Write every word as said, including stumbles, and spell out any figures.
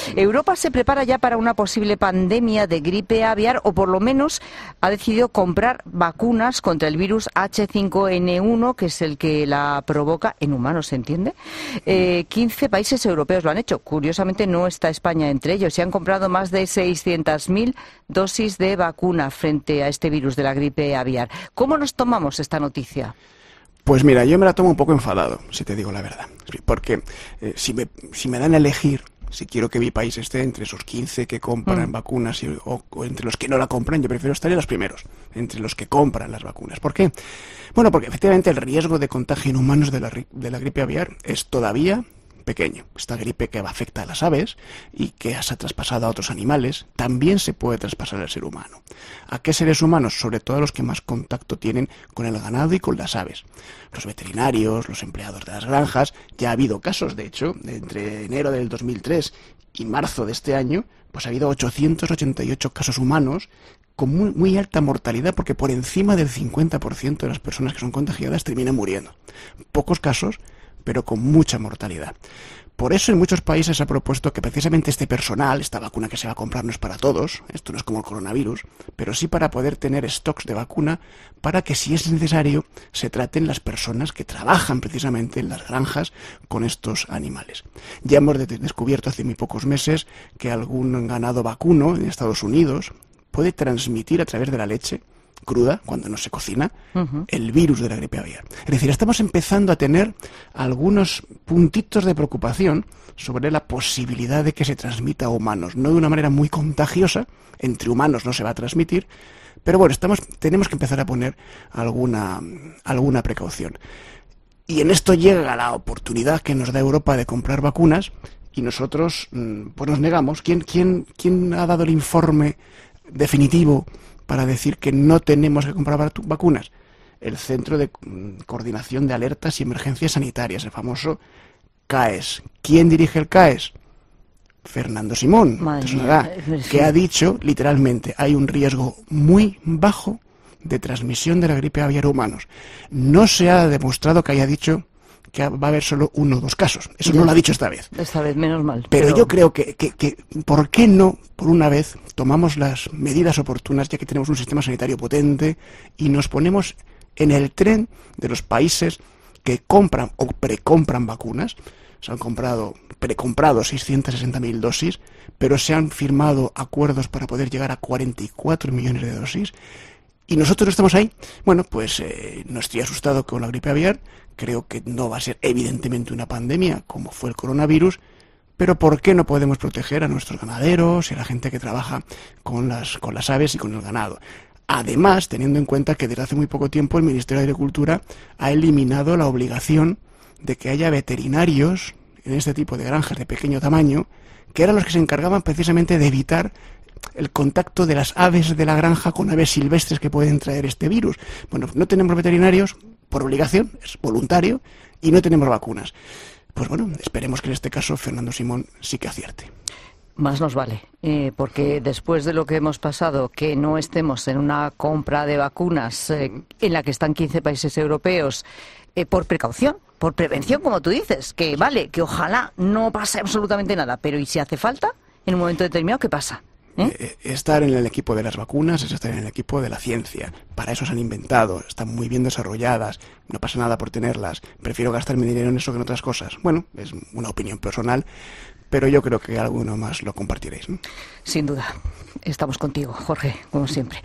Europa se prepara ya para una posible pandemia de gripe aviar, o por lo menos ha decidido comprar vacunas contra el virus H cinco N uno, que es el que la provoca en humanos, ¿se entiende? Eh, quince países europeos lo han hecho. Curiosamente no está España entre ellos. Se han comprado más de seiscientas mil dosis de vacuna frente a este virus de la gripe aviar. ¿Cómo nos tomamos esta noticia? Pues mira, yo me la tomo un poco enfadado, si te digo la verdad. Porque eh, si, me, si me dan a elegir, si quiero que mi país esté entre esos quince que compran mm. vacunas y, o, o entre los que no la compran, yo prefiero estar en los primeros, entre los que compran las vacunas. ¿Por qué? Bueno, porque efectivamente el riesgo de contagio en humanos de la, de la gripe aviar es todavía pequeño. Esta gripe que afecta a las aves y que se ha traspasado a otros animales, también se puede traspasar al ser humano. ¿A qué seres humanos? Sobre todo a los que más contacto tienen con el ganado y con las aves. Los veterinarios, los empleados de las granjas. Ya ha habido casos, de hecho, entre enero del dos mil tres y marzo de este año, pues ha habido ochocientos ochenta y ocho casos humanos con muy, muy alta mortalidad, porque por encima del cincuenta por ciento de las personas que son contagiadas terminan muriendo. Pocos casos, pero con mucha mortalidad. Por eso en muchos países se ha propuesto que precisamente este personal, esta vacuna que se va a comprar no es para todos, esto no es como el coronavirus, pero sí para poder tener stocks de vacuna para que, si es necesario, se traten las personas que trabajan precisamente en las granjas con estos animales. Ya hemos de- descubierto hace muy pocos meses que algún ganado vacuno en Estados Unidos puede transmitir a través de la leche cruda, cuando no se cocina, uh-huh. el virus de la gripe aviar. Es decir, estamos empezando a tener algunos puntitos de preocupación sobre la posibilidad de que se transmita a humanos, no de una manera muy contagiosa, entre humanos no se va a transmitir, pero bueno, estamos, tenemos que empezar a poner alguna, alguna precaución. Y en esto llega la oportunidad que nos da Europa de comprar vacunas, y nosotros pues nos negamos. ¿Quién, quién, quién ha dado el informe definitivo para decir que no tenemos que comprar vacunas? El Centro de Coordinación de Alertas y Emergencias Sanitarias, el famoso CAES. ¿Quién dirige el CAES? Fernando Simón, ¿te sonará? Que ha dicho, literalmente, hay un riesgo muy bajo de transmisión de la gripe aviar a humanos. No se ha demostrado que haya dicho que va a haber solo uno o dos casos. Eso ya, no lo ha dicho esta vez. Esta vez, menos mal. Pero, pero... yo creo que, que, que, ¿por qué no, por una vez, tomamos las medidas oportunas, ya que tenemos un sistema sanitario potente, y nos ponemos en el tren de los países que compran o precompran vacunas? Se han comprado, precomprado seiscientas sesenta mil dosis, pero se han firmado acuerdos para poder llegar a cuarenta y cuatro millones de dosis. Y nosotros estamos ahí. Bueno, pues eh, no estoy asustado con la gripe aviar. Creo que no va a ser evidentemente una pandemia como fue el coronavirus, pero ¿por qué no podemos proteger a nuestros ganaderos y a la gente que trabaja con las, con las aves y con el ganado? Además, teniendo en cuenta que desde hace muy poco tiempo el Ministerio de Agricultura ha eliminado la obligación de que haya veterinarios en este tipo de granjas de pequeño tamaño, que eran los que se encargaban precisamente de evitar el contacto de las aves de la granja con aves silvestres que pueden traer este virus. Bueno, no tenemos veterinarios por obligación, es voluntario, y no tenemos vacunas. Pues bueno, esperemos que en este caso Fernando Simón sí que acierte. Más nos vale, eh, porque después de lo que hemos pasado, que no estemos en una compra de vacunas eh, en la que están quince países europeos, eh, por precaución, por prevención, como tú dices, que vale, que ojalá no pase absolutamente nada, pero ¿y si hace falta en un momento determinado, qué pasa? ¿Eh? Estar en el equipo de las vacunas es estar en el equipo de la ciencia. Para eso se han inventado, están muy bien desarrolladas, no pasa nada por tenerlas. Prefiero gastar mi dinero en eso que en otras cosas. Bueno, es una opinión personal, pero yo creo que alguno más lo compartiréis, ¿no? Sin duda. Estamos contigo, Jorge, como siempre.